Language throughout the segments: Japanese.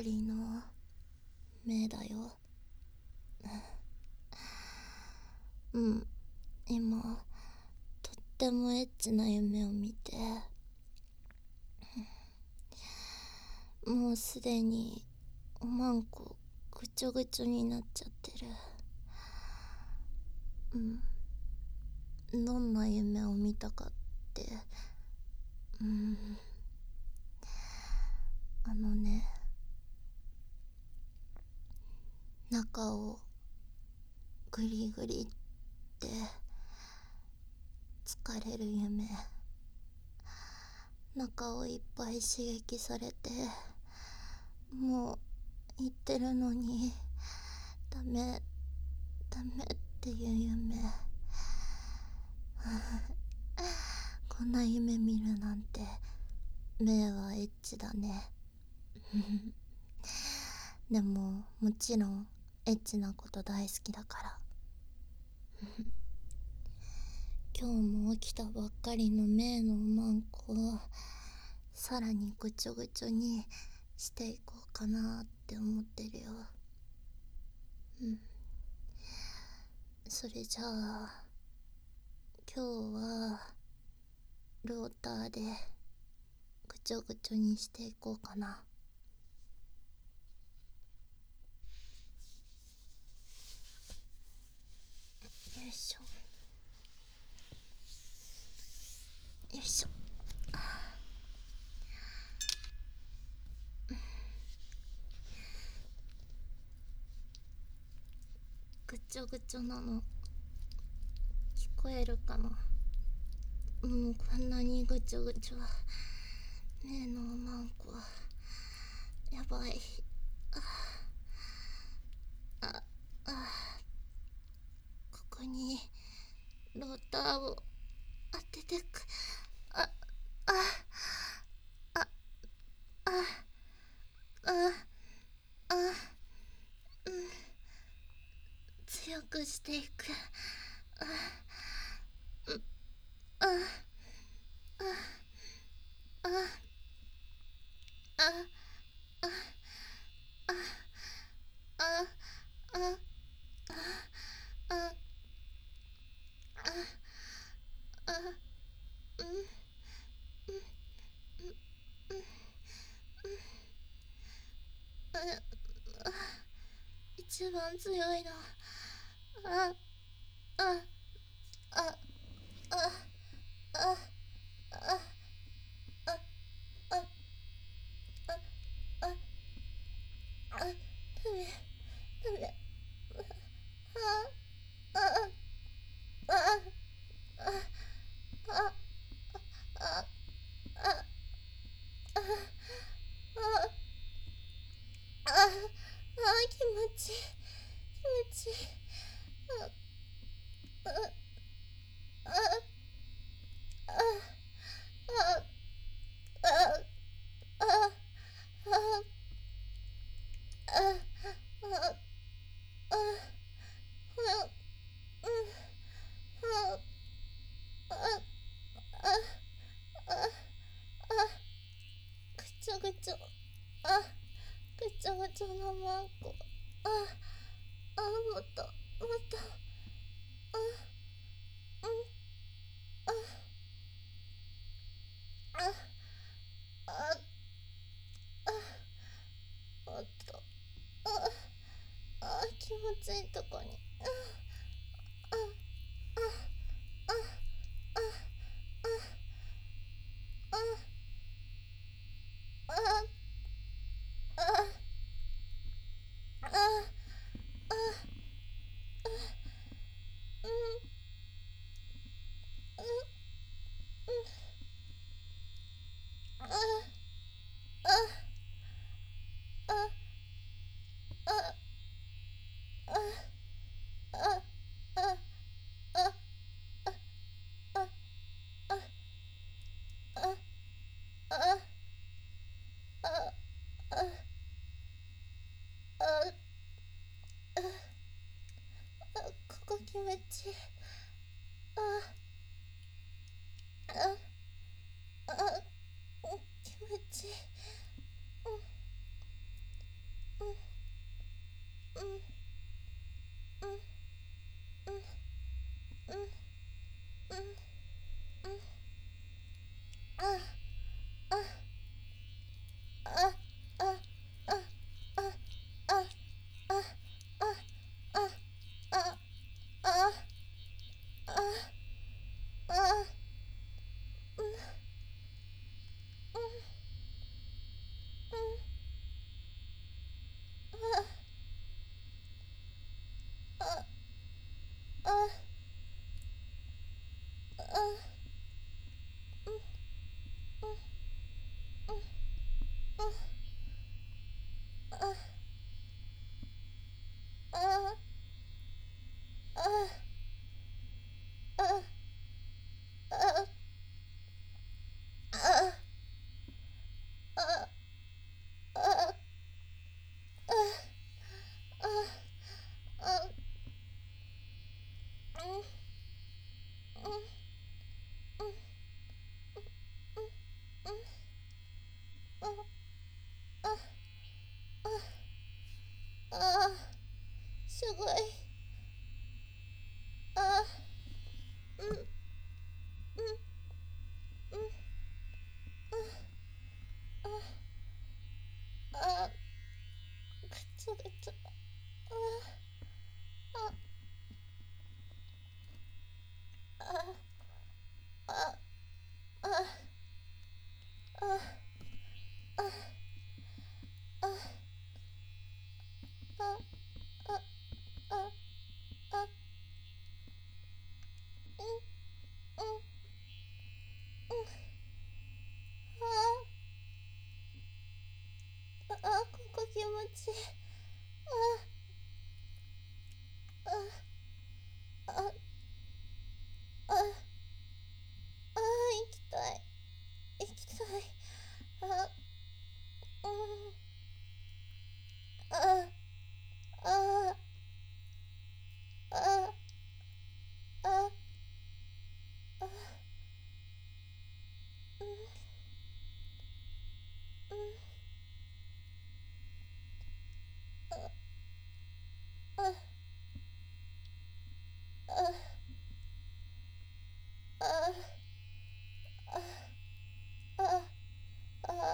りの目だよ。うん、今とってもエッチな夢を見て、もうすでにおまんこぐちょぐちょになっちゃってる。どんな夢を見たかって、あのね、中をグリグリって疲れる夢、中をいっぱい刺激されて、もう言ってるのにダメダメっていう夢。こんな夢見るなんて目はエッチだね。でももちろんエッチなこと大好きだから。今日も起きたばっかりの目のおまんこをさらにぐちょぐちょにしていこうかなって思ってるよ。それじゃあ今日はローターでぐちょぐちょにしていこうかな。よいしょよいしょ。ぐちょぐちょなの聞こえるかな。もうこんなにぐちょぐちょ、目のおまんこやばい。ここにローターを当ててく。ああああああ強くしていく。ああああああ一番強いの。ああああああああダメダメ。ああああああ気持ちいい気持ちいい。ぐちょぐちょ、ぐちょぐちょのまんこ。もっともっと。もっと気持ちいいとこに。ここ気持ちいい。気持ちいい。 ああああああああうんうんあここ気持ちいい。あああ行きたい行きたい。あうんあああああうんあああああ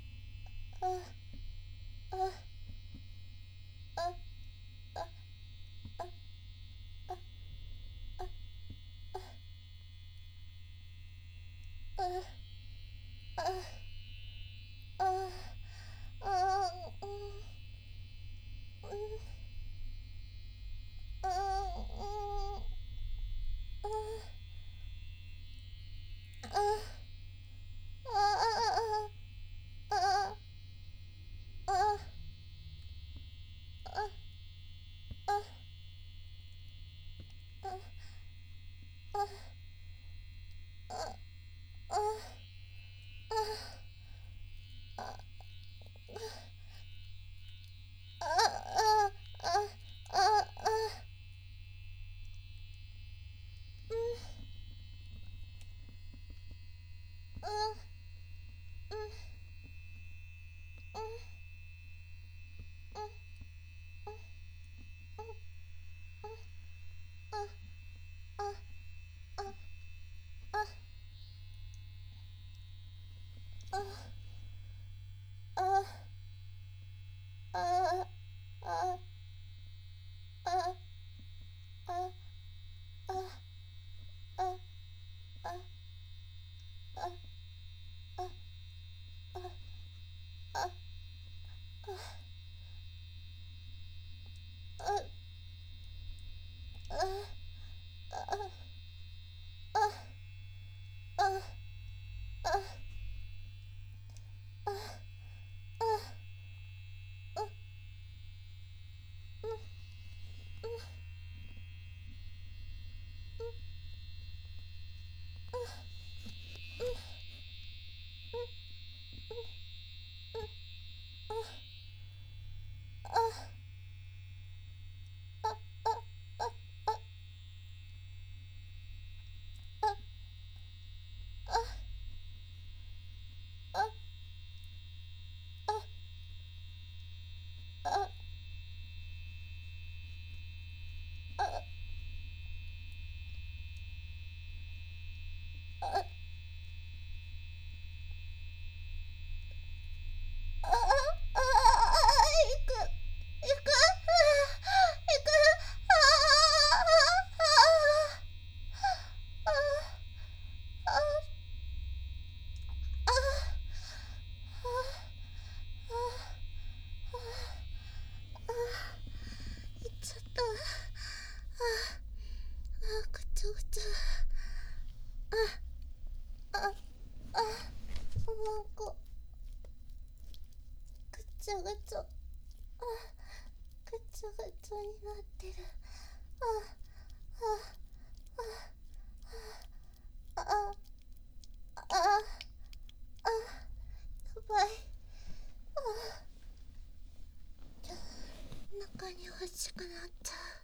ちょっとぐちゃぐちゃなんかぐちゃぐちゃぐちゃぐちゃになってる。あああやばい。中に欲しくなっちゃう。